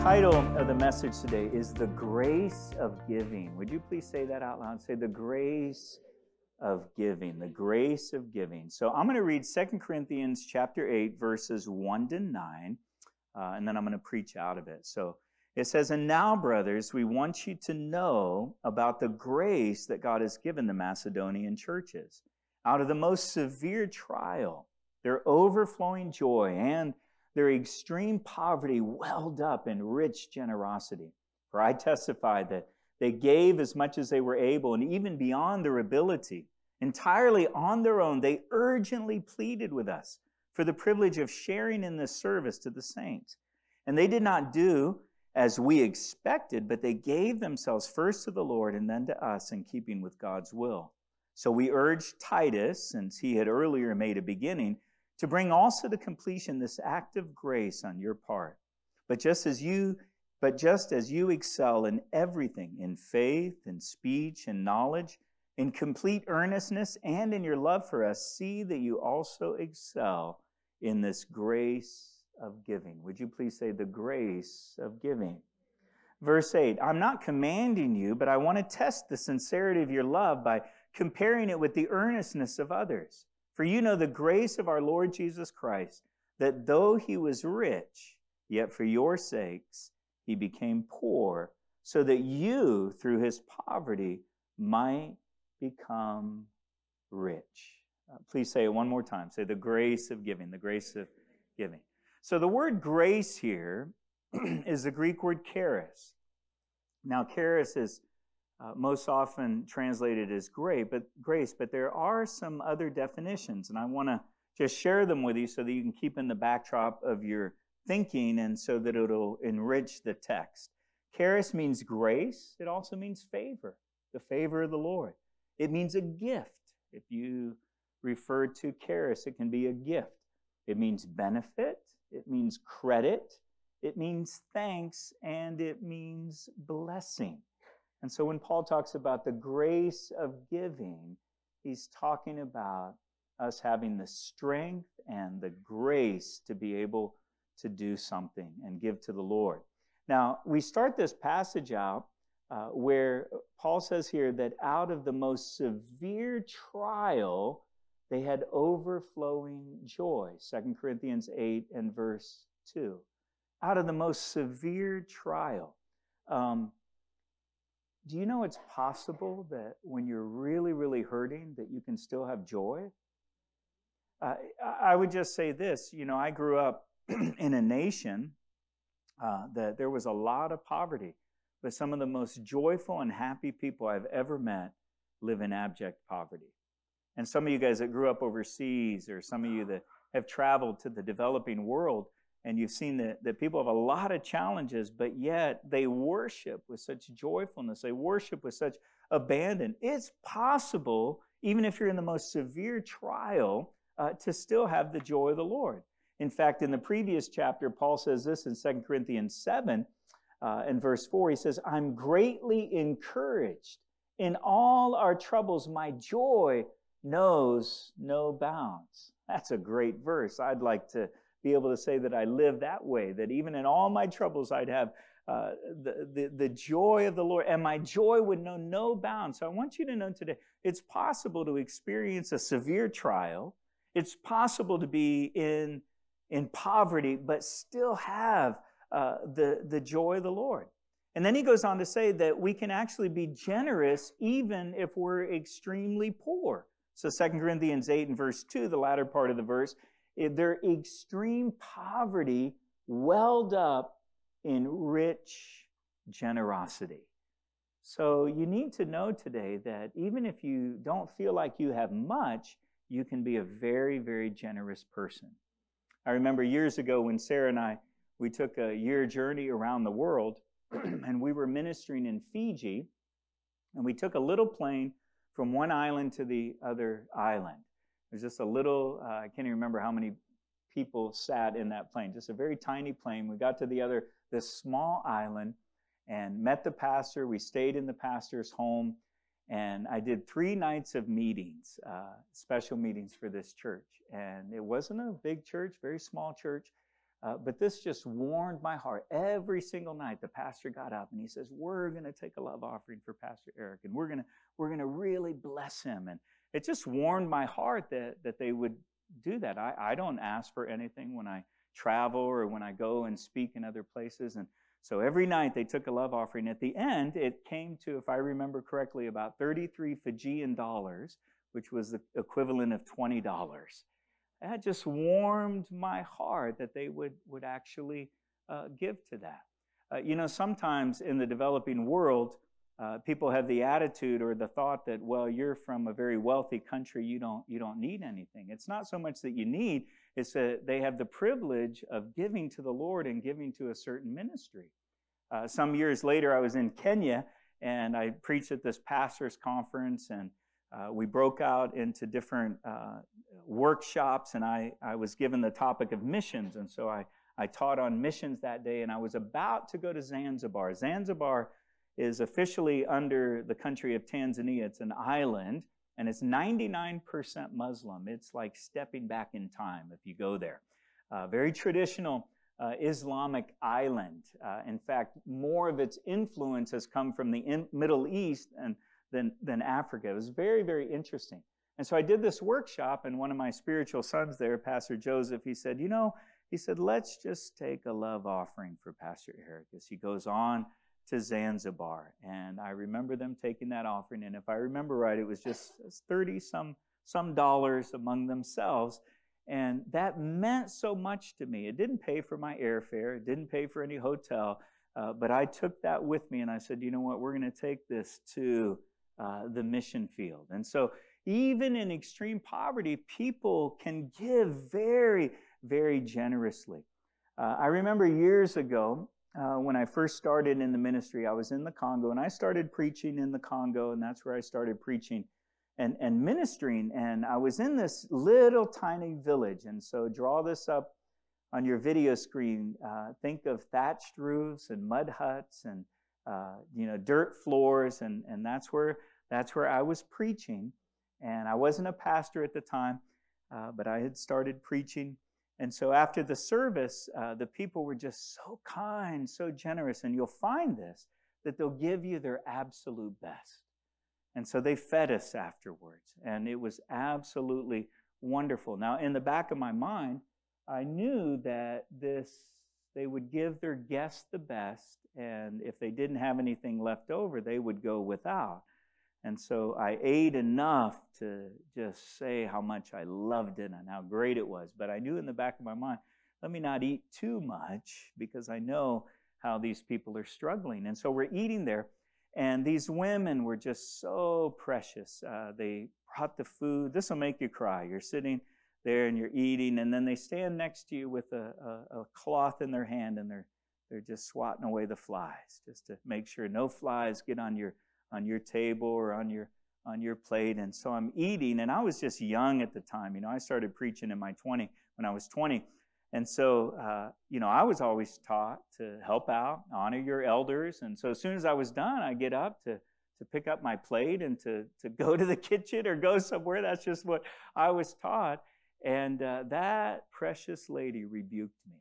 title of the message today is The Grace of Giving. Would you please say that out loud? Say the grace of giving, the grace of giving. So I'm going to read 2 Corinthians chapter 8, verses 1 to 9, and then I'm going to preach out of it. So it says, "And now, brothers, we want you to know about the grace that God has given the Macedonian churches. Out of the most severe trial, their overflowing joy and their extreme poverty welled up in rich generosity. For I testify that they gave as much as they were able, and even beyond their ability. Entirely on their own, they urgently pleaded with us for the privilege of sharing in this service to the saints. And they did not do as we expected, but they gave themselves first to the Lord and then to us in keeping with God's will. So we urged Titus, since he had earlier made a beginning, to bring also to completion this act of grace on your part. But just as you excel in everything, in faith, in speech, and knowledge, in complete earnestness, and in your love for us, see that you also excel in this grace of giving." Would you please say the grace of giving? Verse 8, "I'm not commanding you, but I want to test the sincerity of your love by comparing it with the earnestness of others. For you know the grace of our Lord Jesus Christ, that though he was rich, yet for your sakes he became poor, so that you, through his poverty, might become rich." Please say it one more time. Say the grace of giving, the grace of giving. So the word grace here is the Greek word charis. Now, charis is most often translated as grace, but there are some other definitions, and I want to just share them with you so that you can keep in the backdrop of your thinking and so that it'll enrich the text. Charis means grace. It also means favor, the favor of the Lord. It means a gift. If you refer to charis, it can be a gift. It means benefit. It means credit. It means thanks, and it means blessing. And so when Paul talks about the grace of giving, he's talking about us having the strength and the grace to be able to do something and give to the Lord. Now, we start this passage out where Paul says here that out of the most severe trial, they had overflowing joy. 2 Corinthians 8 and verse 2. Out of the most severe trial. Do you know it's possible that when you're really, really hurting, that you can still have joy? I would just say this. You know, I grew up in a nation that there was a lot of poverty, but some of the most joyful and happy people I've ever met live in abject poverty. And some of you guys that grew up overseas, or some of you that have traveled to the developing world, and you've seen that people have a lot of challenges, but yet they worship with such joyfulness. They worship with such abandon. It's possible, even if you're in the most severe trial, to still have the joy of the Lord. In fact, in the previous chapter, Paul says this in 2 Corinthians 7 and verse 4. He says, "I'm greatly encouraged. In all our troubles, my joy knows no bounds." That's a great verse. I'd like to be able to say that I live that way, that even in all my troubles, I'd have the joy of the Lord, and my joy would know no bounds. So I want you to know today, it's possible to experience a severe trial. It's possible to be in poverty, but still have the joy of the Lord. And then he goes on to say that we can actually be generous even if we're extremely poor. So 2 Corinthians 8 and verse 2, the latter part of the verse, their extreme poverty welled up in rich generosity. So you need to know today that even if you don't feel like you have much, you can be a very, very generous person. I remember years ago when Sarah and I, we took a year journey around the world, and we were ministering in Fiji, and we took a little plane from one island to the other island. There's just a little, I can't even remember how many people sat in that plane, just a very tiny plane. We got to this small island and met the pastor. We stayed in the pastor's home, and I did 3 nights of meetings, special meetings for this church. And it wasn't a big church, very small church, But this just warmed my heart. Every single night, the pastor got up and he says, we're going to take a love offering for Pastor Eric, and we're going to really bless him. And it just warmed my heart that they would do that. I don't ask for anything when I travel or when I go and speak in other places. And so every night they took a love offering. At the end, it came to, if I remember correctly, about 33 Fijian dollars, which was the equivalent of $20. That just warmed my heart that they would actually give to that. Sometimes in the developing world, people have the attitude or the thought that, well, you're from a very wealthy country, you don't need anything. It's not so much that you need, it's that they have the privilege of giving to the Lord and giving to a certain ministry. Some years later, I was in Kenya, and I preached at this pastor's conference, and we broke out into different workshops, and I was given the topic of missions, and so I taught on missions that day, and I was about to go to Zanzibar. Zanzibar is officially under the country of Tanzania. It's an island, and it's 99% Muslim. It's like stepping back in time if you go there. Very traditional Islamic island. In fact, more of its influence has come from the Middle East than Africa. It was very, very interesting. And so I did this workshop, and one of my spiritual sons there, Pastor Joseph, he said, let's just take a love offering for Pastor Eric as he goes on to Zanzibar. And I remember them taking that offering, and if I remember right, it was just 30 some dollars among themselves. And that meant so much to me. It didn't pay for my airfare. It didn't pay for any hotel. But I took that with me, and I said, you know what, we're going to take this to the mission field. And so even in extreme poverty, people can give very, very generously. I remember years ago, when I first started in the ministry, I was in the Congo, and I started preaching in the Congo, and that's where I started preaching and ministering. And I was in this little tiny village. And so draw this up on your video screen. Think of thatched roofs and mud huts and dirt floors, and that's where I was preaching. And I wasn't a pastor at the time, but I had started preaching. And so after the service, the people were just so kind, so generous. And you'll find this, that they'll give you their absolute best. And so they fed us afterwards. And it was absolutely wonderful. Now, in the back of my mind, I knew that they would give their guests the best. And if they didn't have anything left over, they would go without. And so I ate enough to just say how much I loved it and how great it was. But I knew in the back of my mind, let me not eat too much because I know how these people are struggling. And so we're eating there, and these women were just so precious. They brought the food. This will make you cry. You're sitting there and you're eating, and then they stand next to you with a cloth in their hand, and they're just swatting away the flies just to make sure no flies get on your table or on your plate. And so I'm eating, and I was just young at the time. I started preaching when I was 20. And so, I was always taught to help out, honor your elders. And so as soon as I was done, I get up to pick up my plate and to go to the kitchen or go somewhere. That's just what I was taught. And that precious lady rebuked me.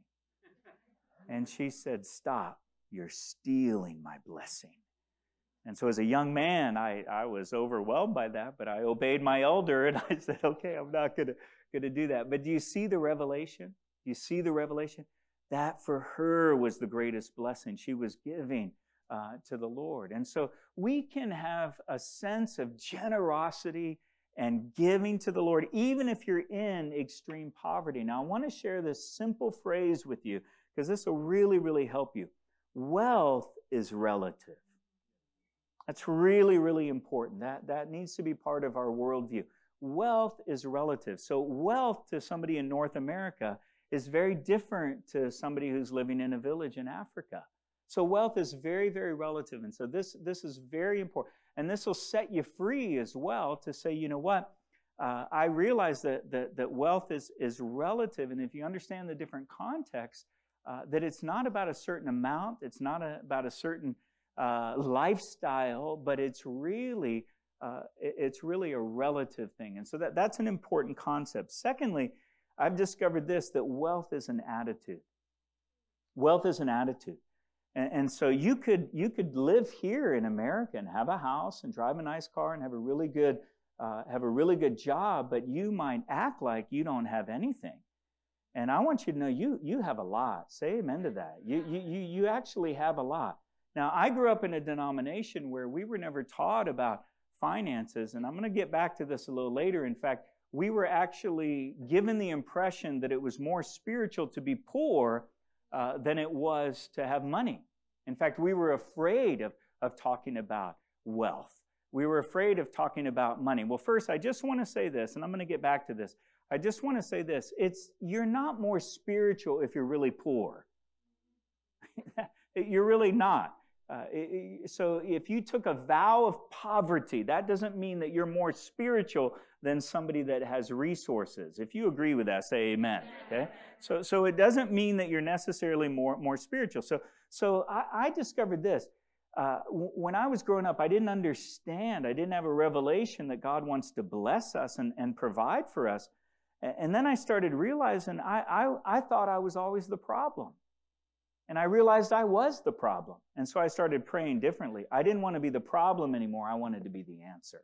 And she said, "Stop, you're stealing my blessing." And so as a young man, I was overwhelmed by that, but I obeyed my elder, and I said, okay, I'm not going to do that. But do you see the revelation? Do you see the revelation? That for her was the greatest blessing. She was giving to the Lord. And so we can have a sense of generosity and giving to the Lord, even if you're in extreme poverty. Now, I want to share this simple phrase with you, because this will really, really help you. Wealth is relative. That's really, really important. That needs to be part of our worldview. Wealth is relative. So wealth to somebody in North America is very different to somebody who's living in a village in Africa. So wealth is very, very relative. And so this is very important. And this will set you free as well to say, you know what? I realize that wealth is relative. And if you understand the different contexts, that it's not about a certain amount. It's not about a certain lifestyle, but it's really a relative thing. And so that's an important concept. Secondly, I've discovered this, that wealth is an attitude. Wealth is an attitude. And so you could live here in America and have a house and drive a nice car and have a really good job, but you might act like you don't have anything. And I want you to know you have a lot. Say amen to that. You actually have a lot. Now, I grew up in a denomination where we were never taught about finances, and I'm going to get back to this a little later. In fact, we were actually given the impression that it was more spiritual to be poor than it was to have money. In fact, we were afraid of talking about wealth. We were afraid of talking about money. Well, first, I just want to say this, and I'm going to get back to this. I just want to say this. You're not more spiritual if you're really poor. You're really not. So if you took a vow of poverty, that doesn't mean that you're more spiritual than somebody that has resources. If you agree with that, say amen. Okay? So it doesn't mean that you're necessarily more spiritual. So I discovered this. When I was growing up, I didn't understand. I didn't have a revelation that God wants to bless us and provide for us. And then I started realizing I thought I was always the problem. And I realized I was the problem. And so I started praying differently. I didn't want to be the problem anymore. I wanted to be the answer.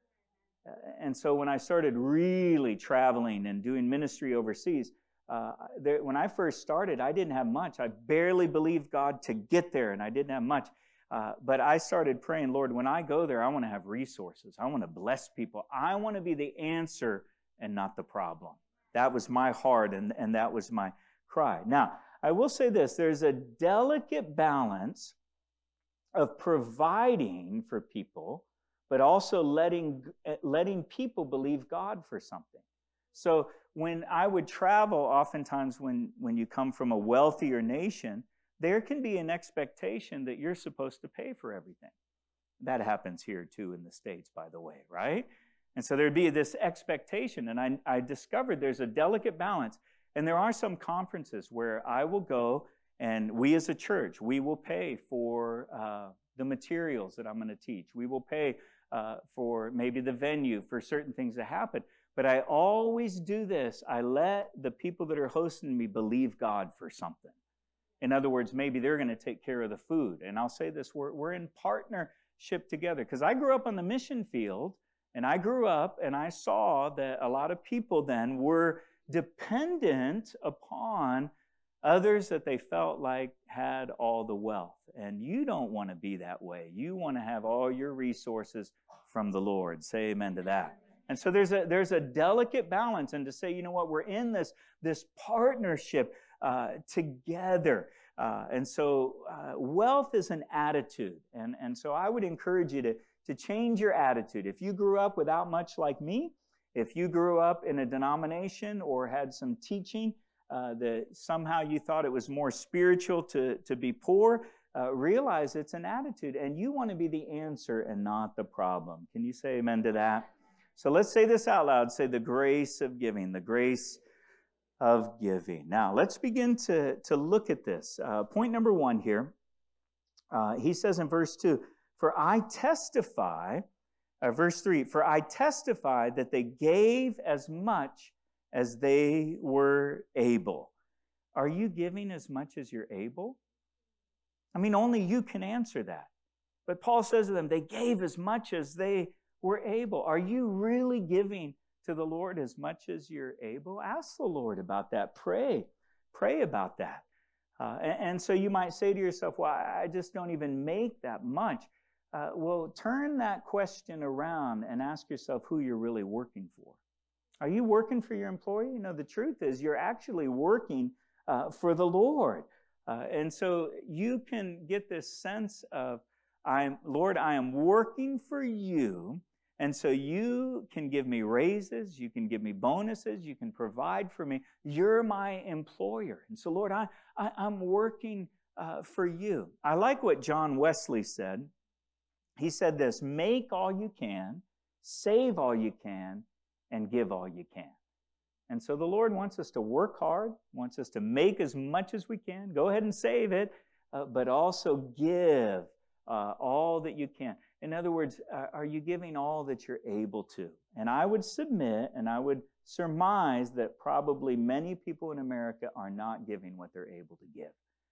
And so when I started really traveling and doing ministry overseas, when I first started, I didn't have much. I barely believed God to get there, and I didn't have much. But I started praying, Lord, when I go there, I want to have resources. I want to bless people. I want to be the answer and not the problem. That was my heart, and that was my cry. Now, I will say this. There's a delicate balance of providing for people, but also letting people believe God for something. So when I would travel, oftentimes when you come from a wealthier nation, there can be an expectation that you're supposed to pay for everything. That happens here too in the States, by the way, right? And so there'd be this expectation, and I discovered there's a delicate balance. And there are some conferences where I will go, and we as a church, we will pay for the materials that I'm going to teach. We will pay for maybe the venue, for certain things that happen. But I always do this. I let the people that are hosting me believe God for something. In other words, maybe they're going to take care of the food. And I'll say this, we're in partnership together. Because I grew up on the mission field, and I grew up and I saw that a lot of people then were dependent upon others that they felt like had all the wealth. And you don't want to be that way. You want to have all your resources from the Lord. Say amen to that. And so there's a delicate balance, and to say, you know what, we're in this partnership together. And so wealth is an attitude. And so I would encourage you to change your attitude. If you grew up without much like me, if you grew up in a denomination or had some teaching that somehow you thought it was more spiritual to be poor, realize it's an attitude, and you want to be the answer and not the problem. Can you say amen to that? So let's say this out loud. Say the grace of giving, the grace of giving. Now, let's begin to look at this. Point number 1 here. He says in verse 2, for I testify, verse 3, for I testify that they gave as much as they were able. Are you giving as much as you're able? I mean, only you can answer that. But Paul says to them, they gave as much as they were able. Are you really giving to the Lord as much as you're able? Ask the Lord about that. Pray about that. And so you might say to yourself, well, I just don't even make that much. Well, turn that question around and ask yourself who you're really working for. Are you working for your employer? You know, the truth is you're actually working for the Lord. And so you can get this sense of, Lord, I am working for you. And so you can give me raises, you can give me bonuses, you can provide for me. You're my employer. And so, Lord, I'm working for you. I like what John Wesley said. He said this, make all you can, save all you can, and give all you can. And so the Lord wants us to work hard, wants us to make as much as we can. Go ahead and save it, but also give all that you can. In other words, are you giving all that you're able to? And I would submit, and I would surmise that probably many people in America are not giving what they're able to give.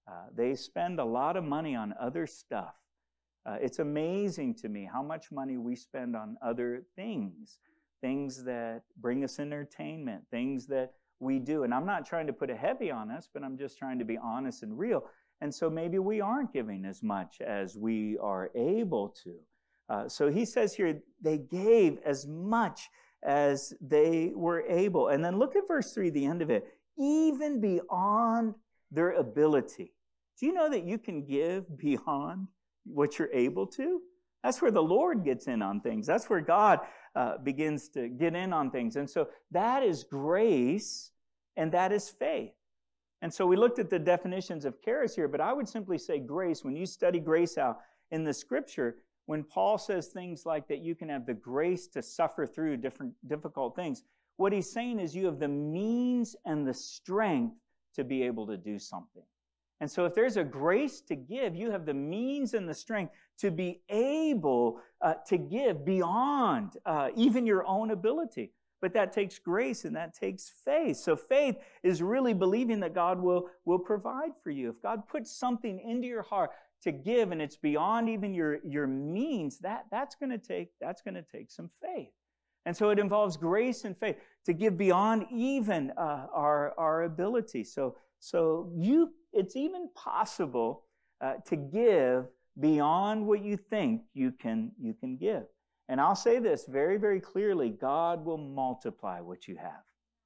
They spend a lot of money on other stuff. It's amazing to me how much money we spend on other things that bring us entertainment, things that we do. And I'm not trying to put a heavy on us, but I'm just trying to be honest and real. And so maybe we aren't giving as much as we are able to. So he says here, they gave as much as they were able. And then look at verse 3, the end of it. Even beyond their ability. Do you know that you can give beyond what you're able to? That's where the Lord gets in on things. That's where God begins to get in on things. And so that is grace and that is faith. And so we looked at the definitions of charis here, but I would simply say grace. When you study grace out in the scripture, when Paul says things like that you can have the grace to suffer through different difficult things, what he's saying is you have the means and the strength to be able to do something. And so if there's a grace to give, you have the means and the strength to be able to give beyond even your own ability. But that takes grace and that takes faith. So faith is really believing that God will provide for you. If God puts something into your heart to give and it's beyond even your means, that's going to take some faith. And so it involves grace and faith to give beyond even our ability. So it's even possible to give beyond what you think you can give. And I'll say this very, very clearly, God will multiply what you have.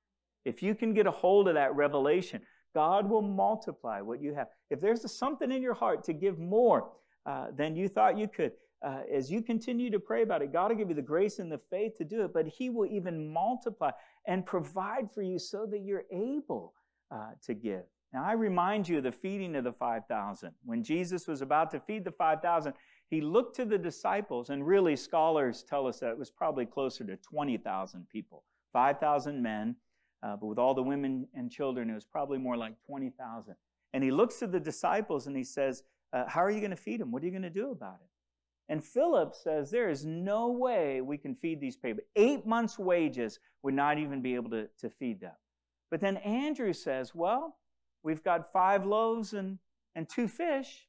If you can get a hold of that revelation, God will multiply what you have. If there's something in your heart to give more than you thought you could, as you continue to pray about it, God will give you the grace and the faith to do it, but He will even multiply and provide for you so that you're able to give. Now, I remind you of the feeding of the 5,000. When Jesus was about to feed the 5,000, He looked to the disciples, and really scholars tell us that it was probably closer to 20,000 people. 5,000 men, but with all the women and children, it was probably more like 20,000. And He looks to the disciples and He says, how are you going to feed them? What are you going to do about it? And Philip says, there is no way we can feed these people. 8 months' wages would not even be able to feed them. But then Andrew says, well, we've got 5 loaves and 2 fish.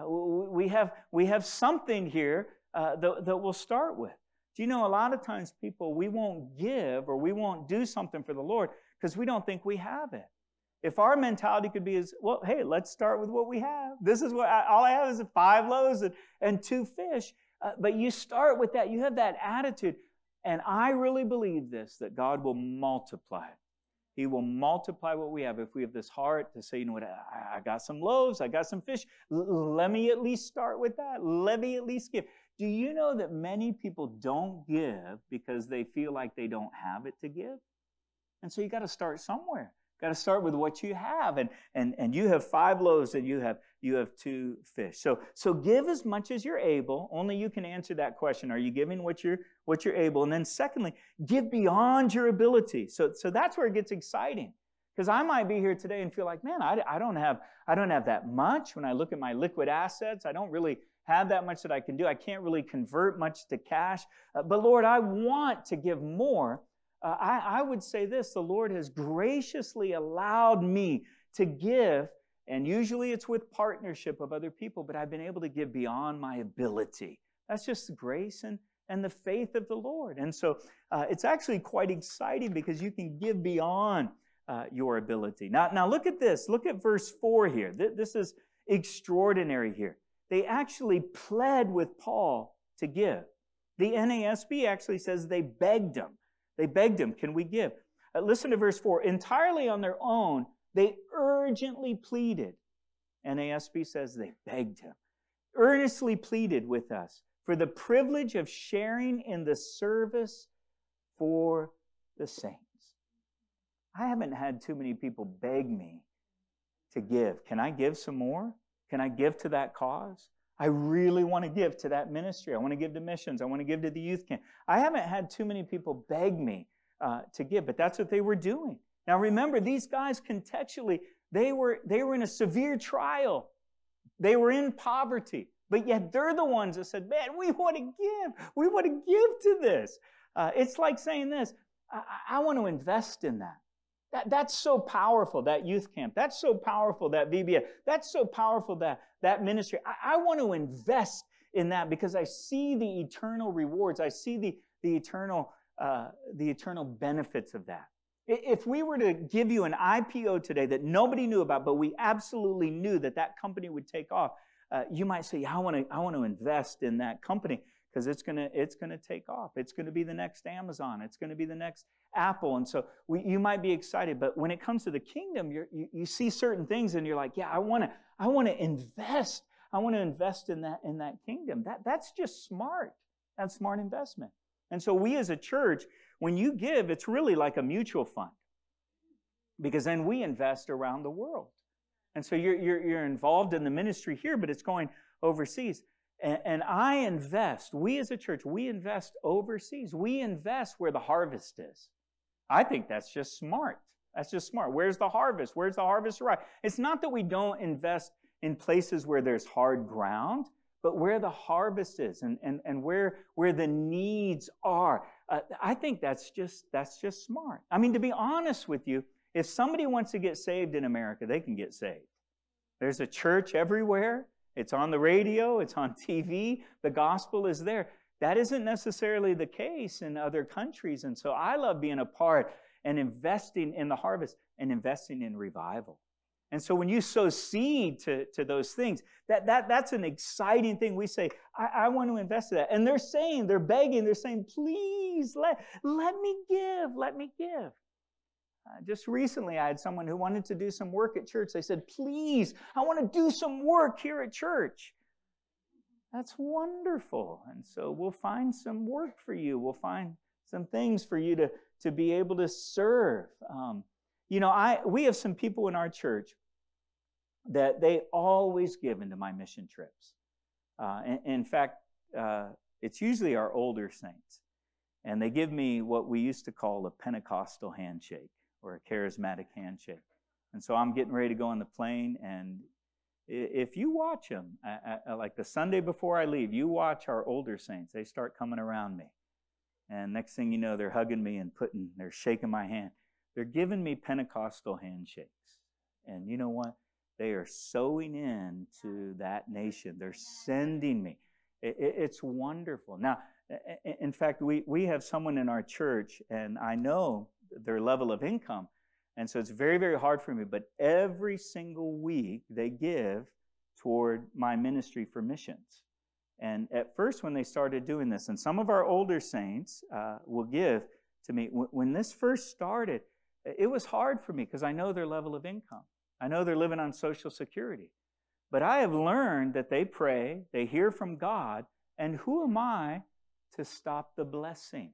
We have something here that we'll start with. Do you know, a lot of times people, we won't give or we won't do something for the Lord because we don't think we have it. If our mentality could be well, hey, let's start with what we have. This is what all I have is 5 loaves and 2 fish. But you start with that. You have that attitude. And I really believe this, that God will multiply it. He will multiply what we have. If we have this heart to say, you know what, I got some loaves, I got some fish. Let me at least start with that. Let me at least give. Do you know that many people don't give because they feel like they don't have it to give? And so you got to start somewhere. Got to start with what you have, and you have 5 loaves and you have 2 fish. So give as much as you're able. Only you can answer that question. Are you giving what you're able? And then secondly, give beyond your ability. So that's where it gets exciting, because I might be here today and feel like, man, I don't have that much. When I look at my liquid assets, I don't really have that much that I can do. I can't really convert much to cash. But Lord, I want to give more. I would say this, the Lord has graciously allowed me to give, and usually it's with partnership of other people, but I've been able to give beyond my ability. That's just the grace and the faith of the Lord. And so it's actually quite exciting because you can give beyond your ability. Now look at this. Look at verse 4 here. This is extraordinary here. They actually pled with Paul to give. The NASB actually says they begged him. They begged him, can we give? Listen to verse 4. Entirely on their own, they urgently pleaded. NASB says they begged him. Earnestly pleaded with us for the privilege of sharing in the service for the saints. I haven't had too many people beg me to give. Can I give some more? Can I give to that cause? I really want to give to that ministry. I want to give to missions. I want to give to the youth camp. I haven't had too many people beg me to give, but that's what they were doing. Now remember, these guys contextually, they were in a severe trial. They were in poverty, but yet they're the ones that said, man, we want to give. We want to give to this. It's like saying this, I want to invest in that. That's so powerful, that youth camp. That's so powerful, that VBS. That's so powerful, that ministry. I want to invest in that because I see the eternal rewards. I see the eternal benefits of that. If we were to give you an IPO today that nobody knew about, but we absolutely knew that company would take off, you might say, I want to invest in that company because it's gonna take off. It's gonna be the next Amazon. It's gonna be the next Apple. And so you might be excited, but when it comes to the kingdom, you see certain things and you're like, yeah, I want to invest. I want to invest in that kingdom. That's just smart. That's smart investment. And so we as a church, when you give, it's really like a mutual fund, because then we invest around the world. And so you're involved in the ministry here, but it's going overseas. And I invest, we as a church, we invest overseas. We invest where the harvest is. I think that's just smart. That's just smart. Where's the harvest? Where's the harvest right? It's not that we don't invest in places where there's hard ground, but where the harvest is and where the needs are. I think that's just smart. I mean, to be honest with you, if somebody wants to get saved in America, they can get saved. There's a church everywhere. It's on the radio. It's on TV. The gospel is there. That isn't necessarily the case in other countries. And so I love being a part and investing in the harvest and investing in revival. And so when you sow seed to those things, that's an exciting thing. We say, I want to invest in that. And they're begging, they're saying, please, let me give. Just recently, I had someone who wanted to do some work at church. They said, please, I want to do some work here at church. That's wonderful. And so we'll find some work for you. We'll find some things for you to be able to serve. We have some people in our church that they always give into my mission trips. In fact, it's usually our older saints. And they give me what we used to call a Pentecostal handshake or a charismatic handshake. And so I'm getting ready to go on the plane, and if you watch them, like the Sunday before I leave, you watch our older saints. They start coming around me. And next thing you know, they're hugging me and they're shaking my hand. They're giving me Pentecostal handshakes. And you know what? They are sowing into that nation. They're sending me. It's wonderful. Now, in fact, we have someone in our church, and I know their level of income. And so it's very, very hard for me. But every single week, they give toward my ministry for missions. And at first, when they started doing this, and some of our older saints will give to me, when this first started, it was hard for me because I know their level of income. I know they're living on Social Security. But I have learned that they pray, they hear from God, and who am I to stop the blessing?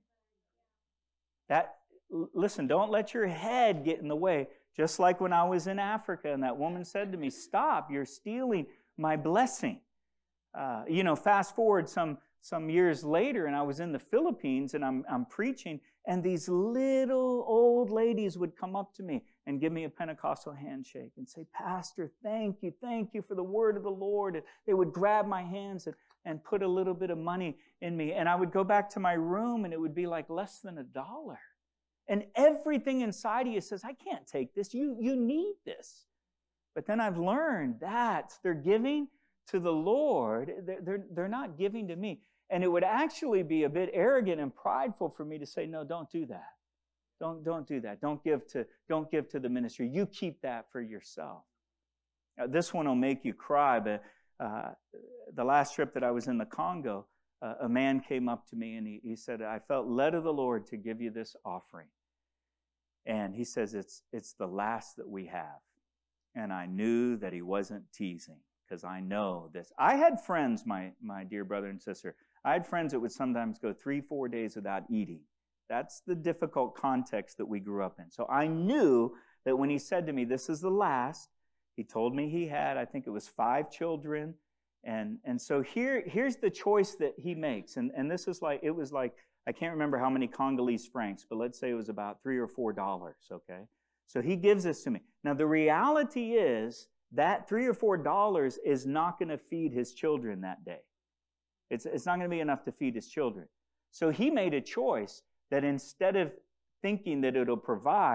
Listen, don't let your head get in the way. Just like when I was in Africa and that woman said to me, stop, you're stealing my blessing. Fast forward some years later, and I was in the Philippines, and I'm preaching, and these little old ladies would come up to me and give me a Pentecostal handshake and say, Pastor, thank you for the word of the Lord. And they would grab my hands and put a little bit of money in me, and I would go back to my room, and it would be like less than $1. And everything inside of you says, I can't take this. You need this. But then I've learned that they're giving to the Lord. They're not giving to me. And it would actually be a bit arrogant and prideful for me to say, no, don't do that. Don't do that. Don't give to the ministry. You keep that for yourself. Now, this one will make you cry, but the last trip that I was in the Congo, a man came up to me and he said, I felt led of the Lord to give you this offering. And he says, it's the last that we have. And I knew that he wasn't teasing, because I know this. I had friends, my dear brother and sister, I had friends that would sometimes go 3-4 days without eating. That's the difficult context that we grew up in. So I knew that when he said to me, this is the last, he told me he had, I think it was 5 children. And so here's the choice that he makes. And this is it was like, I can't remember how many Congolese francs, but let's say it was about $3 or $4, okay? So he gives this to me. Now, the reality is that $3 or $4 is not going to feed his children that day. It's not going to be enough to feed his children. So he made a choice that instead of thinking that it'll provide,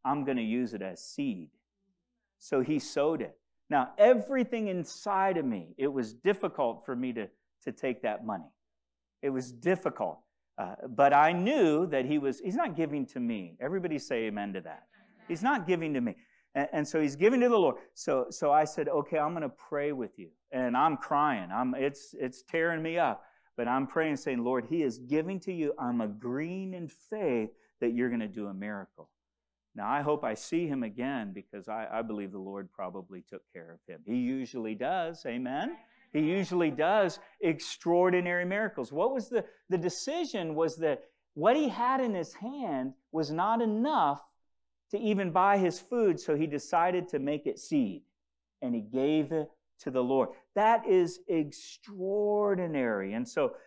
I'm going to use it as seed. So he sowed it. Now, everything inside of me, it was difficult for me to take that money. It was difficult. But I knew that he's not giving to me. Everybody say amen to that. He's not giving to me. And so he's giving to the Lord. So I said, okay, I'm going to pray with you. And I'm crying. It's tearing me up. But I'm praying, saying, Lord, he is giving to you. I'm agreeing in faith that you're going to do a miracle. Now, I hope I see him again because I believe the Lord probably took care of him. He usually does. Amen? He usually does extraordinary miracles. What was the decision was that what he had in his hand was not enough to even buy his food, so he decided to make it seed, and he gave it to the Lord. That is extraordinary. And so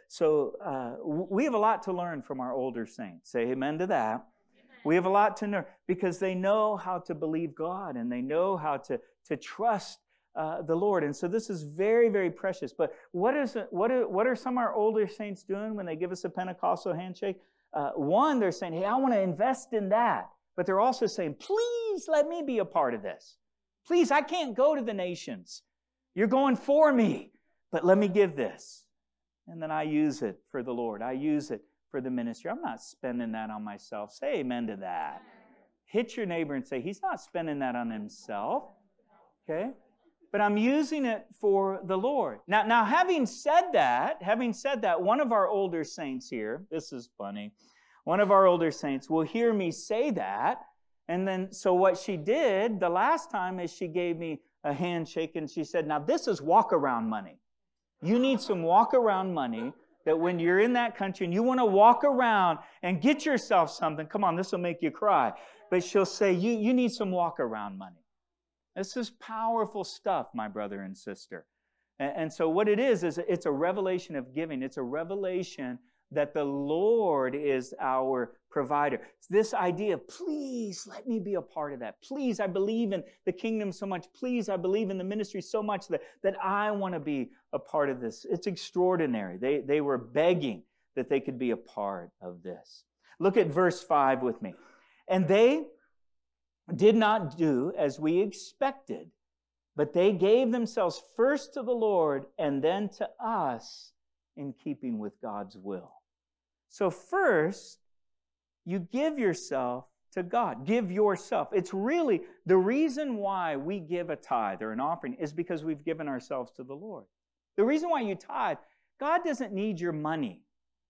we have a lot to learn from our older saints. Say amen to that. We have a lot to learn because they know how to believe God and they know how to trust the Lord. And so this is very, very precious. But what are some of our older saints doing when they give us a Pentecostal handshake? One, they're saying, hey, I want to invest in that. But they're also saying, please let me be a part of this. Please, I can't go to the nations. You're going for me, but let me give this. And then I use it for the Lord. I use it for the ministry. I'm not spending that on myself. Say amen to that. Hit your neighbor and say, he's not spending that on himself. Okay? But I'm using it for the Lord. Now, having said that, one of our older saints here, this is funny, one of our older saints will hear me say that, and then, so what she did the last time is she gave me a handshake, and she said, now this is walk-around money. You need some walk-around money that when you're in that country and you want to walk around and get yourself something, come on, this will make you cry. But she'll say, you need some walk-around money. This is powerful stuff, my brother and sister. And so what it is it's a revelation of giving. It's a revelation that the Lord is our provider. This idea of, please let me be a part of that. Please, I believe in the kingdom so much. Please, I believe in the ministry so much that I want to be a part of this. It's extraordinary. They were begging that they could be a part of this. Look at verse 5 with me. And they did not do as we expected, but they gave themselves first to the Lord and then to us in keeping with God's will. So first, you give yourself to God. Give yourself. It's really the reason why we give a tithe or an offering is because we've given ourselves to the Lord. The reason why you tithe, God doesn't need your money.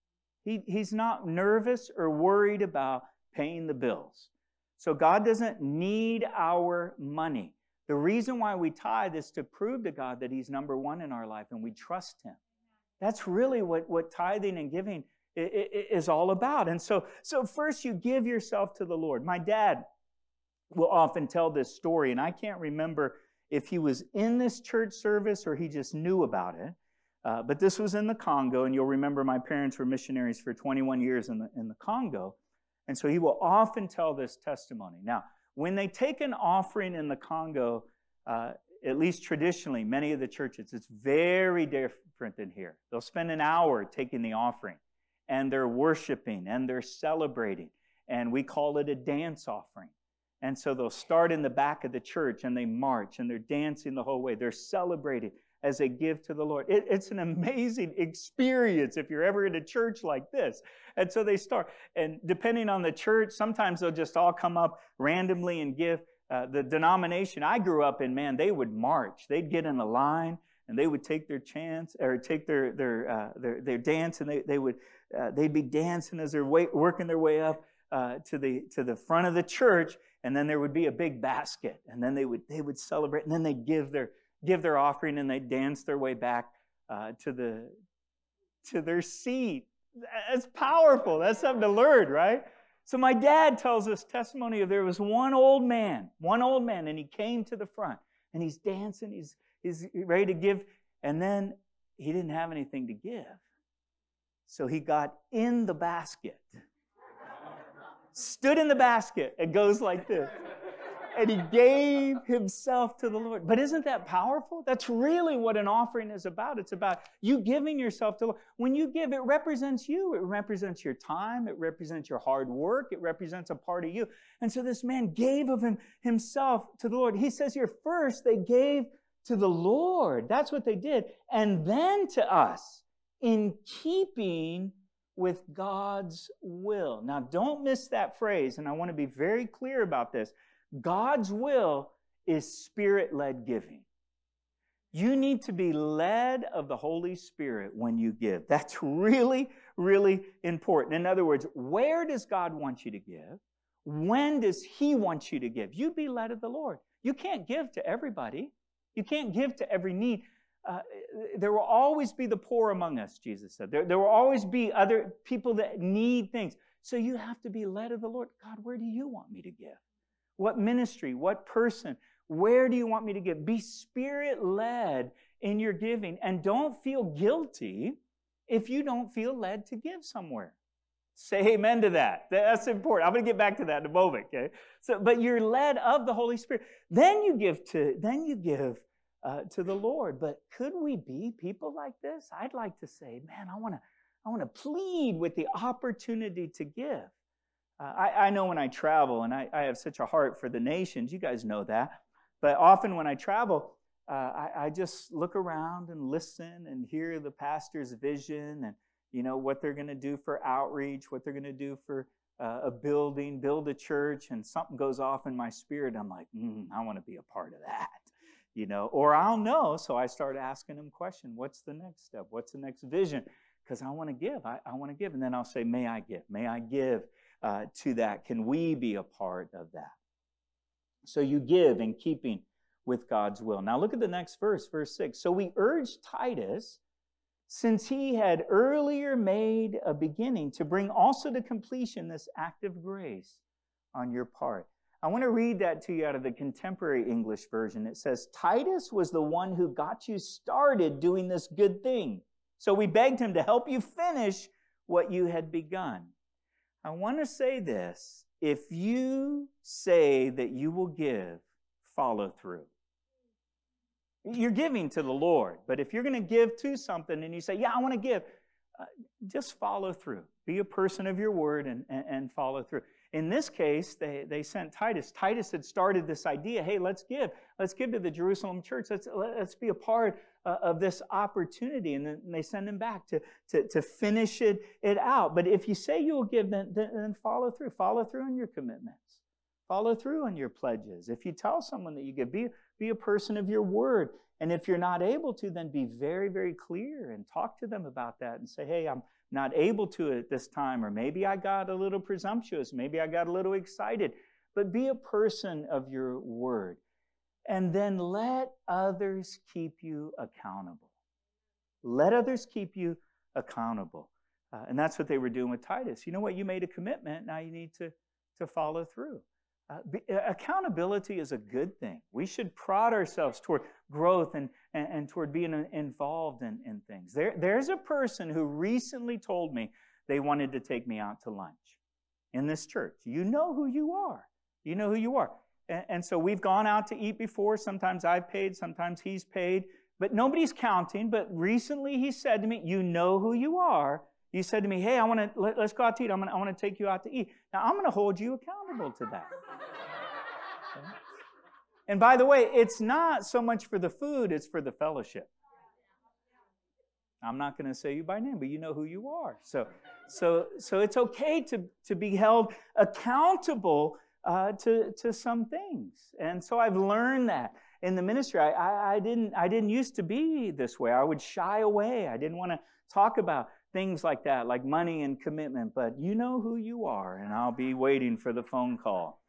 He's not nervous or worried about paying the bills. So God doesn't need our money. The reason why we tithe is to prove to God that He's number one in our life and we trust Him. That's really what tithing and giving is all about. And so first you give yourself to the Lord. My dad will often tell this story, and I can't remember if he was in this church service or he just knew about it. But this was in the Congo, and you'll remember my parents were missionaries for 21 years in the Congo. And so he will often tell this testimony. Now, when they take an offering in the Congo, at least traditionally, many of the churches, it's very different than here. They'll spend an hour taking the offering, and they're worshiping, and they're celebrating, and we call it a dance offering. And so they'll start in the back of the church, and they march, and they're dancing the whole way. They're celebrating as they give to the Lord. It's an amazing experience if you're ever in a church like this. And so they start, and depending on the church, sometimes they'll just all come up randomly and give. The denomination I grew up in, man, they would march. They'd get in a line, and they would take their chance or take their dance, and they'd be dancing as they're working their way up to the front of the church, and then there would be a big basket, and then they would celebrate, and then they'd give their offering, and they'd dance their way back to their seat. That's powerful. That's something to learn, right? So my dad tells us testimony of there was one old man, and he came to the front, and he's dancing, he's ready to give, and then he didn't have anything to give. So he got in the basket, stood in the basket. It goes like this. And he gave himself to the Lord. But isn't that powerful? That's really what an offering is about. It's about you giving yourself to the Lord. When you give, it represents you. It represents your time. It represents your hard work. It represents a part of you. And so this man gave of himself to the Lord. He says here, first they gave to the Lord. That's what they did. And then to us, in keeping with God's will. Now, don't miss that phrase, and I want to be very clear about this. God's will is Spirit-led giving. You need to be led of the Holy Spirit when you give. That's really, really important. In other words, where does God want you to give? When does He want you to give? You be led of the Lord. You can't give to everybody. You can't give to every need. There will always be the poor among us, Jesus said. There will always be other people that need things. So you have to be led of the Lord. God, where do you want me to give? What ministry? What person? Where do you want me to give? Be Spirit-led in your giving. And don't feel guilty if you don't feel led to give somewhere. Say amen to that. That's important. I'm going to get back to that in a moment, okay? But you're led of the Holy Spirit. Then you give to the Lord. But could we be people like this? I'd like to say, man, I want to plead with the opportunity to give. I know when I travel, and I have such a heart for the nations, you guys know that, but often when I travel, I just look around and listen and hear the pastor's vision and, you know, what they're going to do for outreach, what they're going to do for build a church, and something goes off in my spirit. I'm like, I want to be a part of that. You know, or I'll know, so I start asking them questions. What's the next step? What's the next vision? Because I want to give. I want to give. And then I'll say, may I give? May I give to that? Can we be a part of that? So you give in keeping with God's will. Now look at the next verse, verse 6. So we urge Titus, since he had earlier made a beginning, to bring also to completion this act of grace on your part. I want to read that to you out of the Contemporary English Version. It says, Titus was the one who got you started doing this good thing. So we begged him to help you finish what you had begun. I want to say this. If you say that you will give, follow through. You're giving to the Lord. But if you're going to give to something and you say, yeah, I want to give, just follow through. Be a person of your word and follow through. In this case, they sent Titus. Titus had started this idea, hey, let's give. Let's give to the Jerusalem church. Let's be a part of this opportunity. And then they send him back to finish it out. But if you say you will give, then follow through. Follow through on your commitments. Follow through on your pledges. If you tell someone that you give, be a person of your word. And if you're not able to, then be very, very clear and talk to them about that and say, hey, I'm not able to at this time, or maybe I got a little presumptuous, maybe I got a little excited, but be a person of your word. And then let others keep you accountable. Let others keep you accountable. And that's what they were doing with Titus. You know what? You made a commitment, now you need to follow through. Accountability is a good thing. We should prod ourselves toward growth and toward being involved in things. There's a person who recently told me they wanted to take me out to lunch in this church. You know who you are. You know who you are. And so we've gone out to eat before. Sometimes I've paid, sometimes he's paid. But nobody's counting. But recently he said to me, you know who you are. You said to me, hey, let's go out to eat. I want to take you out to eat. Now, I'm going to hold you accountable to that. Okay? And by the way, it's not so much for the food, it's for the fellowship. I'm not going to say you by name, but you know who you are. So it's okay to be held accountable to some things. And so I've learned that in the ministry. I didn't used to be this way. I would shy away. I didn't want to talk about things like that, like money and commitment, but you know who you are, and I'll be waiting for the phone call.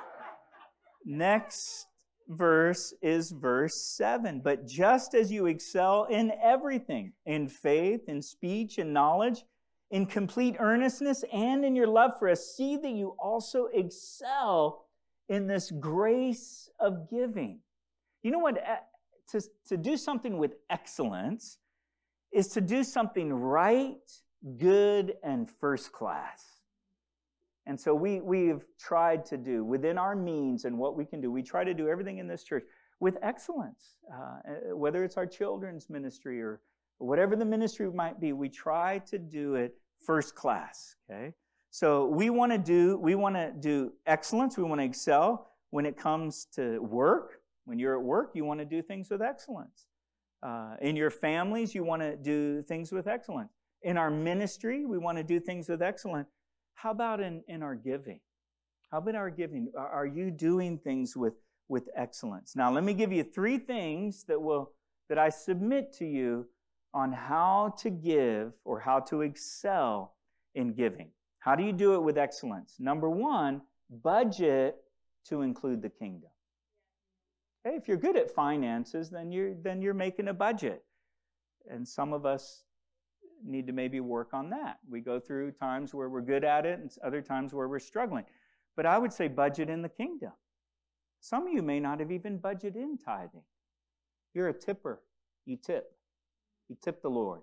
Next verse is verse 7. But just as you excel in everything, in faith, in speech, in knowledge, in complete earnestness, and in your love for us, see that you also excel in this grace of giving. You know what? To do something with excellence is to do something right, good, and first class. And so we've tried to do within our means and what we can do. We try to do everything in this church with excellence, whether it's our children's ministry or whatever the ministry might be. We try to do it first class. Okay, so we want to do excellence. We want to excel when it comes to work. When you're at work, you want to do things with excellence. In your families, you want to do things with excellence. In our ministry, we want to do things with excellence. How about in our giving? How about our giving? Are you doing things with excellence? Now, let me give you 3 things that I submit to you on how to give or how to excel in giving. How do you do it with excellence? Number 1, budget to include the kingdom. Okay, if you're good at finances, then you're making a budget. And some of us need to maybe work on that. We go through times where we're good at it and other times where we're struggling. But I would say budget in the kingdom. Some of you may not have even budgeted in tithing. You're a tipper. You tip. You tip the Lord.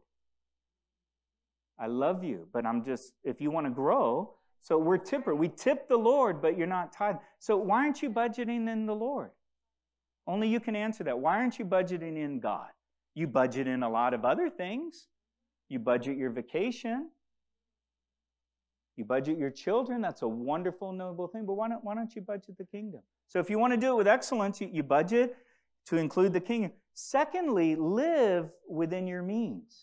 I love you, but if you want to grow, so we're tipper. We tip the Lord, but you're not tithing. So why aren't you budgeting in the Lord? Only you can answer that. Why aren't you budgeting in God? You budget in a lot of other things. You budget your vacation. You budget your children. That's a wonderful, noble thing. But why don't you budget the kingdom? So if you want to do it with excellence, you budget to include the kingdom. Secondly, live within your means.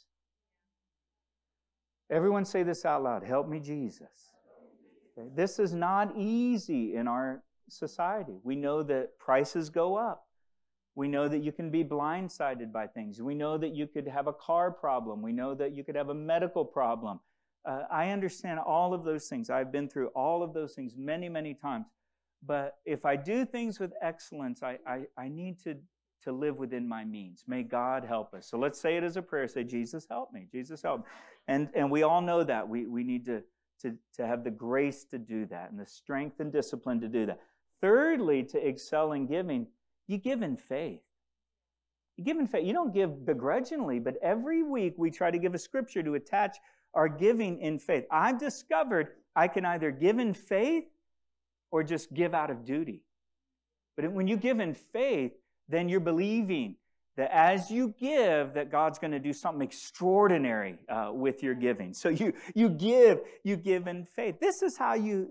Everyone say this out loud. Help me, Jesus. Okay? This is not easy in our society. We know that prices go up. We know that you can be blindsided by things. We know that you could have a car problem. We know that you could have a medical problem. I understand all of those things. I've been through all of those things many, many times. But if I do things with excellence, I need to live within my means. May God help us. So let's say it as a prayer. Say, Jesus, help me. Jesus, help me. And we all know that. We need to have the grace to do that and the strength and discipline to do that. Thirdly, to excel in giving, you give in faith. You give in faith. You don't give begrudgingly, but every week we try to give a scripture to attach our giving in faith. I've discovered I can either give in faith or just give out of duty. But when you give in faith, then you're believing that as you give, that God's going to do something extraordinary with your giving. So you give in faith. This is how you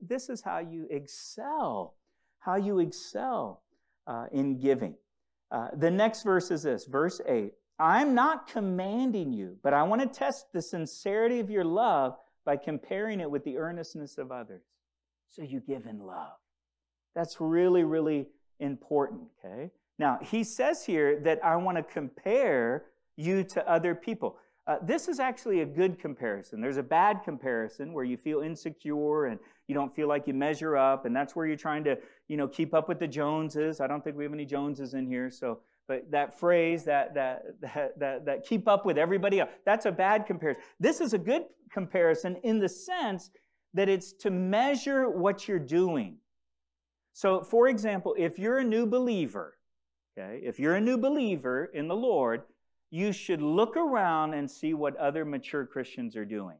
excel. How you excel in giving. The next verse is this, verse 8. I'm not commanding you, but I want to test the sincerity of your love by comparing it with the earnestness of others. So you give in love. That's really, really important, okay? Now, he says here that I want to compare you to other people. This is actually a good comparison. There's a bad comparison where you feel insecure and you don't feel like you measure up, and that's where you're trying to, keep up with the Joneses. I don't think we have any Joneses in here, but that phrase, that keep up with everybody else, that's a bad comparison. This is a good comparison in the sense that it's to measure what you're doing. So, for example, if you're a new believer, okay, if you're a new believer in the Lord, you should look around and see what other mature Christians are doing.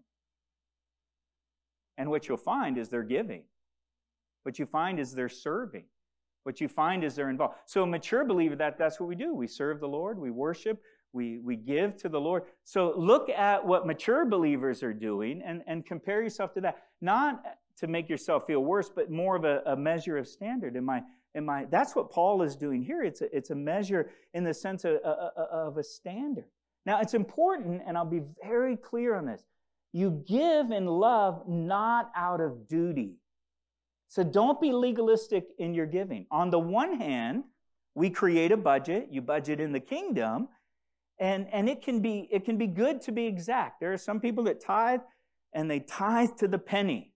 And what you'll find is they're giving. What you find is they're serving. What you find is they're involved. So a mature believer, that's what we do. We serve the Lord, we worship, we give to the Lord. So look at what mature believers are doing and compare yourself to that. Not to make yourself feel worse, but more of a measure of standard. That's what Paul is doing here. It's a measure in the sense of a standard. Now, it's important, and I'll be very clear on this. You give in love, not out of duty. So don't be legalistic in your giving. On the one hand, we create a budget. You budget in the kingdom, and it can be good to be exact. There are some people that tithe, and they tithe to the penny.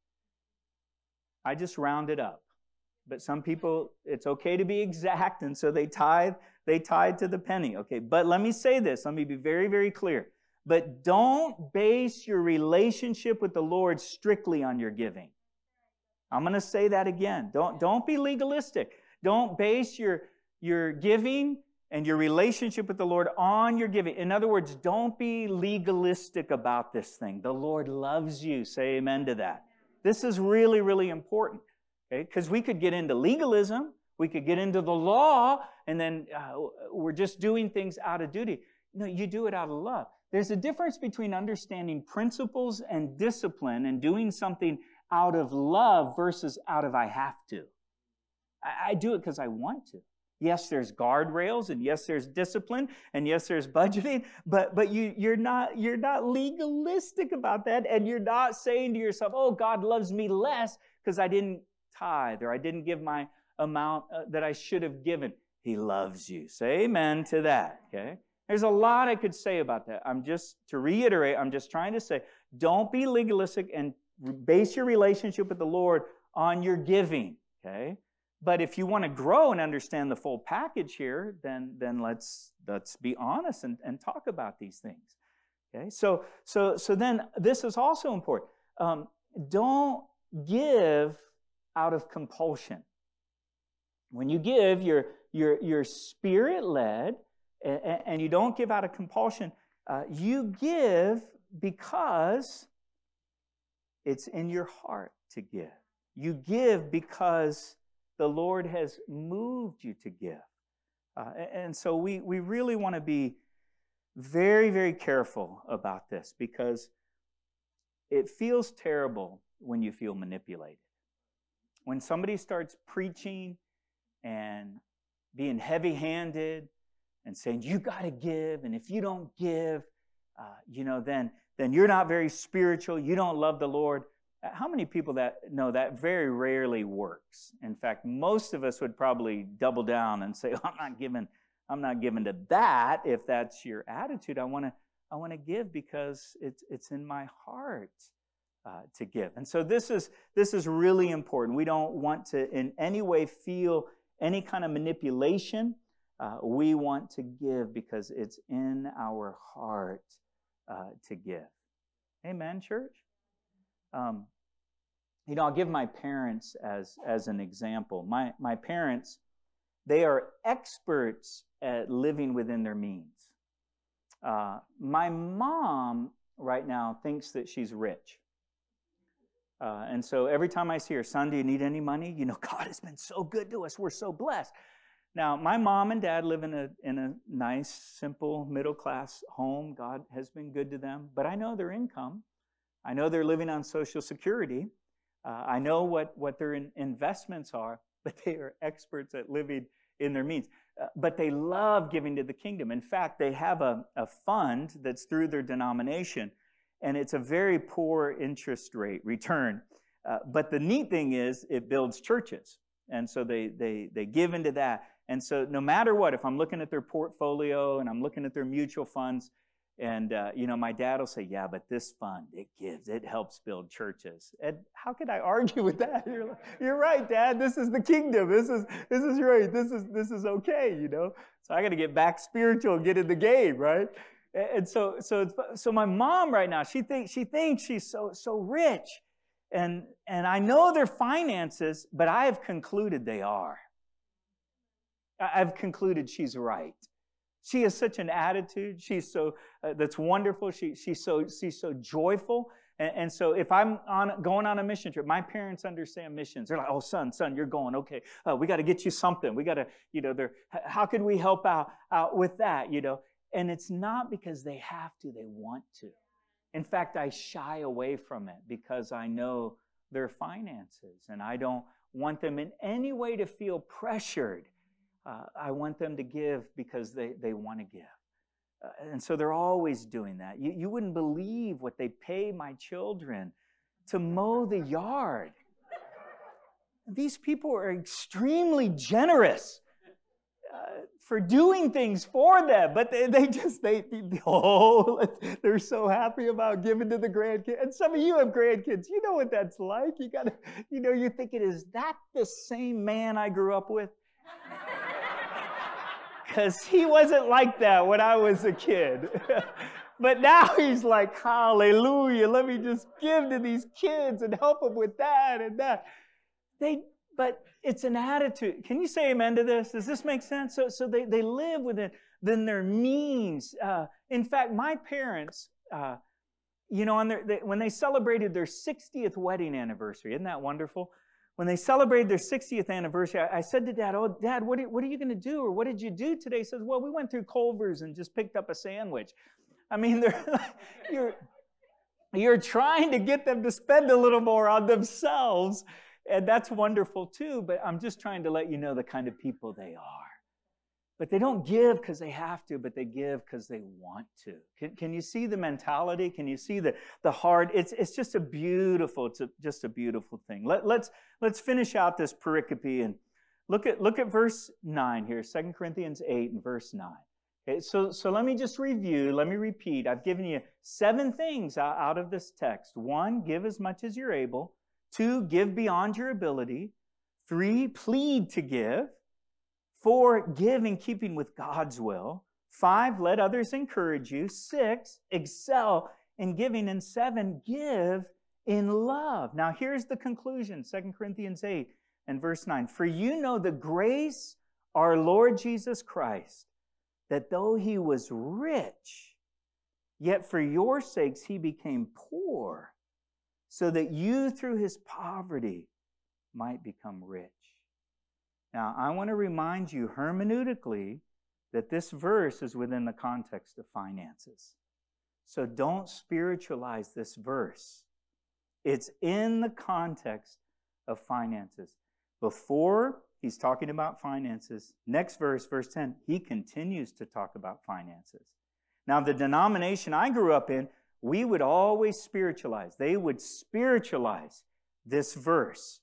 I just round it up. But some people, it's okay to be exact, and so they tithe to the penny. Okay, but let me say this. Let me be very, very clear. But don't base your relationship with the Lord strictly on your giving. I'm going to say that again. Don't be legalistic. Don't base your giving and your relationship with the Lord on your giving. In other words, don't be legalistic about this thing. The Lord loves you. Say amen to that. This is really, really important, okay? Because we could get into legalism, we could get into the law, and then we're just doing things out of duty. No, you do it out of love. There's a difference between understanding principles and discipline and doing something out of love versus out of I have to. I do it because I want to. Yes, there's guardrails, and yes, there's discipline, and yes, there's budgeting, but you're not legalistic about that, and you're not saying to yourself, oh, God loves me less because I didn't tithe or I didn't give my amount that I should have given. He loves you. Say amen to that, okay? There's a lot I could say about that. To reiterate, I'm just trying to say, don't be legalistic and base your relationship with the Lord on your giving, okay? But if you want to grow and understand the full package here, then let's be honest and talk about these things. Okay? So then this is also important. Don't give out of compulsion. When you give, you're spirit-led, and you don't give out of compulsion. You give because it's in your heart to give. You give because the Lord has moved you to give. And so we really want to be very, very careful about this, because it feels terrible when you feel manipulated. When somebody starts preaching and being heavy-handed and saying, you got to give, and if you don't give, then you're not very spiritual, you don't love the Lord. How many people that know that very rarely works? In fact, most of us would probably double down and say, I'm not giving to that. If that's your attitude, I want to give because it's in my heart to give. And so this is really important. We don't want to in any way feel any kind of manipulation. We want to give because it's in our heart to give. Amen, church? I'll give my parents as an example. My parents, they are experts at living within their means. My mom right now thinks that she's rich. And so every time I see her, son, do you need any money? God has been so good to us. We're so blessed. Now, my mom and dad live in a nice, simple, middle-class home. God has been good to them. But I know their income. I know they're living on Social Security. I know what their investments are, but they are experts at living in their means. But they love giving to the kingdom. In fact, they have a fund that's through their denomination, and it's a very poor interest rate return. But the neat thing is it builds churches. And so they give into that. And so no matter what, if I'm looking at their portfolio and I'm looking at their mutual funds, and, my dad will say, yeah, but this fund, it helps build churches. And how could I argue with that? You're right, Dad. This is the kingdom. This is right. This is okay, So I got to get back spiritual and get in the game, right? And so my mom right now, she thinks she's so rich. And I know their finances, but I have concluded they are. I've concluded she's right. She has such an attitude. She's so that's wonderful. She's so joyful. And so if I'm going on a mission trip, my parents understand missions. They're like, "Oh, son, you're going. Okay, we got to get you something. We got to, how could we help out with that? And it's not because they have to; they want to. In fact, I shy away from it because I know their finances, and I don't want them in any way to feel pressured. I want them to give because they want to give. And so they're always doing that. You wouldn't believe what they pay my children to mow the yard. These people are extremely generous for doing things for them, but they're so happy about giving to the grandkids. And some of you have grandkids. You know what that's like. You think is that the same man I grew up with? Because he wasn't like that when I was a kid. But now he's like, hallelujah, let me just give to these kids and help them with that and that. But it's an attitude. Can you say amen to this? Does this make sense? So they live within their means. In fact, my parents, when they celebrated their 60th wedding anniversary, isn't that wonderful? When they celebrated their 60th anniversary, I said to Dad, "Oh, Dad, what are you going to do? Or what did you do today?" He says, "Well, we went through Culver's and just picked up a sandwich." I mean, you're trying to get them to spend a little more on themselves, and that's wonderful too, but I'm just trying to let you know the kind of people they are. But they don't give because they have to, but they give because they want to. Can you see the mentality? Can you see the heart? It's just a beautiful thing. Let's finish out this pericope and look at verse 9 here, 2 Corinthians 8 and verse 9. Okay, so let me just review, let me repeat. I've given you 7 things out of this text. 1, give as much as you're able. 2, give beyond your ability. 3, plead to give. 4, give in keeping with God's will. 5, let others encourage you. 6, excel in giving. And 7, give in love. Now here's the conclusion, 2 Corinthians 8 and verse 9. For you know the grace our Lord Jesus Christ, that though he was rich, yet for your sakes he became poor, so that you through his poverty might become rich. Now, I want to remind you hermeneutically that this verse is within the context of finances. So don't spiritualize this verse. It's in the context of finances. Before he's talking about finances, next verse, verse 10, he continues to talk about finances. Now, the denomination I grew up in, we would always spiritualize. They would spiritualize this verse.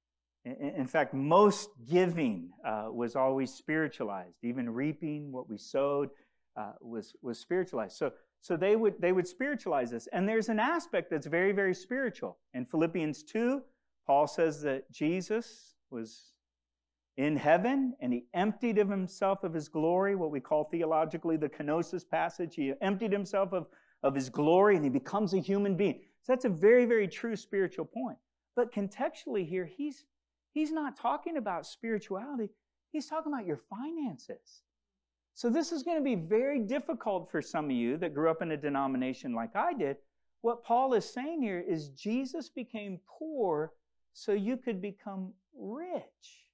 In fact, most giving was always spiritualized. Even reaping what we sowed was spiritualized. So they would spiritualize this. And there's an aspect that's very, very spiritual. In Philippians 2, Paul says that Jesus was in heaven and he emptied of himself of his glory, what we call theologically the kenosis passage. He emptied himself of his glory and he becomes a human being. So that's a very, very true spiritual point. But contextually here, He's not talking about spirituality. He's talking about your finances. So this is going to be very difficult for some of you that grew up in a denomination like I did. What Paul is saying here is Jesus became poor so you could become rich.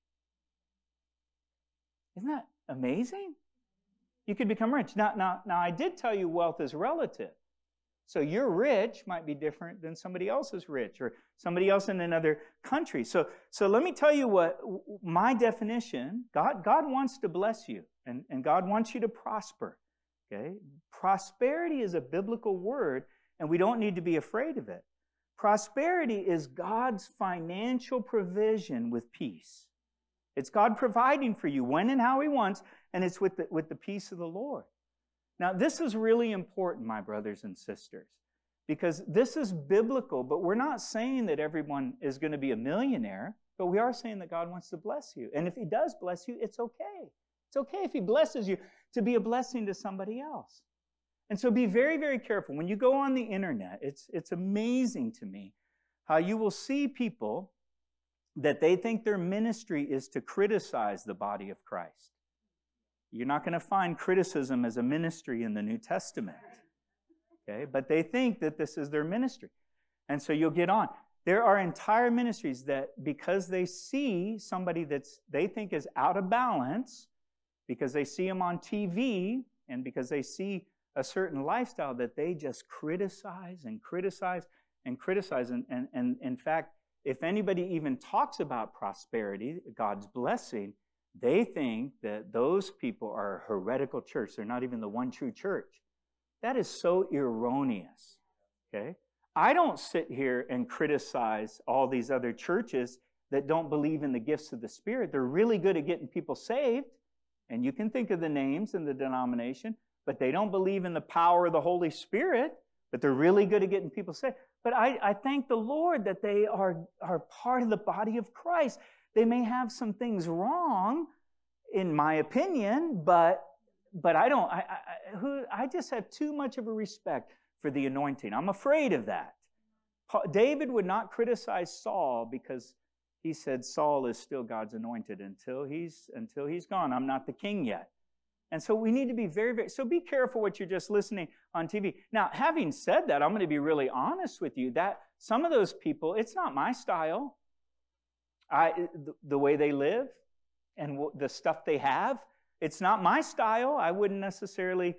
Isn't that amazing? You could become rich. Now, I did tell you wealth is relative. So your rich might be different than somebody else's rich or somebody else in another country. So let me tell you what my definition, God wants to bless you and God wants you to prosper. Okay? Prosperity is a biblical word and we don't need to be afraid of it. Prosperity is God's financial provision with peace. It's God providing for you when and how he wants, and it's with the peace of the Lord. Now, this is really important, my brothers and sisters, because this is biblical, but we're not saying that everyone is going to be a millionaire, but we are saying that God wants to bless you. And if he does bless you, it's okay. It's okay if he blesses you to be a blessing to somebody else. And so be very, very careful. When you go on the internet, it's amazing to me how you will see people that they think their ministry is to criticize the body of Christ. You're not going to find criticism as a ministry in the New Testament. Okay? But they think that this is their ministry. And so you'll get on. There are entire ministries that because they see somebody they think is out of balance, because they see them on TV, and because they see a certain lifestyle, that they just criticize and criticize and criticize. And in fact, if anybody even talks about prosperity, God's blessing, they think that those people are a heretical church. They're not even the one true church. That is so erroneous. Okay? I don't sit here and criticize all these other churches that don't believe in the gifts of the Spirit. They're really good at getting people saved, and you can think of the names in the denomination, but they don't believe in the power of the Holy Spirit, but they're really good at getting people saved. But I thank the Lord that they are part of the body of Christ. They may have some things wrong, in my opinion, but I just have too much of a respect for the anointing. I'm afraid of that. David would not criticize Saul because he said Saul is still God's anointed until he's gone. I'm not the king yet. And so we need to be very, very, so be careful what you're just listening on TV. Now, having said that, I'm going to be really honest with you that some of those people, it's not my style. The way they live and the stuff they have, it's not my style. I wouldn't necessarily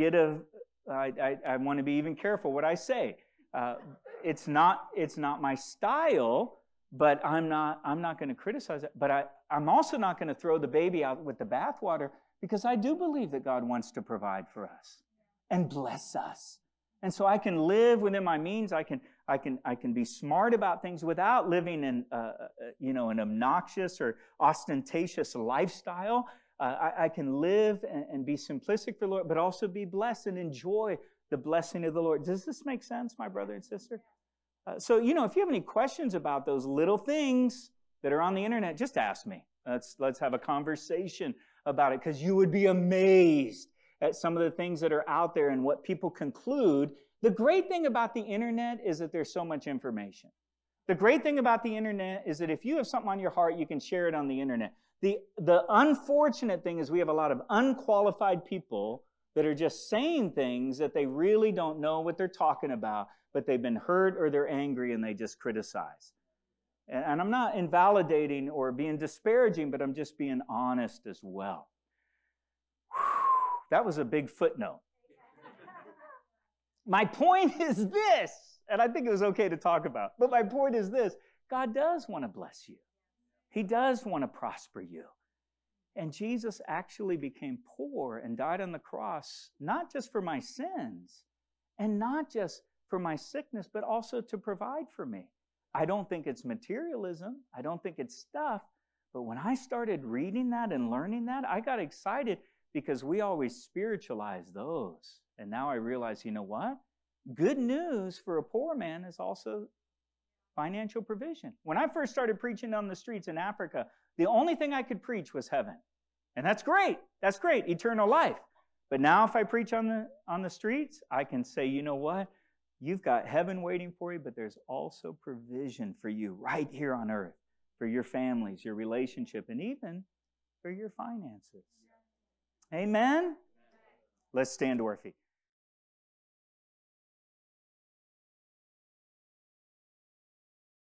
I want to be even careful what I say. It's not my style, but I'm not going to criticize it. But I'm also not going to throw the baby out with the bathwater, because I do believe that God wants to provide for us and bless us. And so I can live within my means. I can be smart about things without living in an obnoxious or ostentatious lifestyle. I can live and be simplistic for the Lord, but also be blessed and enjoy the blessing of the Lord. Does this make sense, my brother and sister? So if you have any questions about those little things that are on the internet, just ask me. Let's have a conversation about it, because you would be amazed at some of the things that are out there and what people conclude. The great thing about the internet is that there's so much information. The great thing about the internet is that if you have something on your heart, you can share it on the internet. The unfortunate thing is we have a lot of unqualified people that are just saying things that they really don't know what they're talking about, but they've been hurt or they're angry and they just criticize. And I'm not invalidating or being disparaging, but I'm just being honest as well. That was a big footnote. My point is this, and I think it was okay to talk about, but my point is this: God does want to bless you. He does want to prosper you. And Jesus actually became poor and died on the cross, not just for my sins and not just for my sickness, but also to provide for me. I don't think it's materialism. I don't think it's stuff. But when I started reading that and learning that, I got excited, because we always spiritualize those. And now I realize, you know what? Good news for a poor man is also financial provision. When I first started preaching on the streets in Africa, the only thing I could preach was heaven. And that's great. That's great. Eternal life. But now if I preach on the streets, I can say, you know what? You've got heaven waiting for you, but there's also provision for you right here on earth, for your families, your relationship, and even for your finances. Amen? Let's stand to our feet.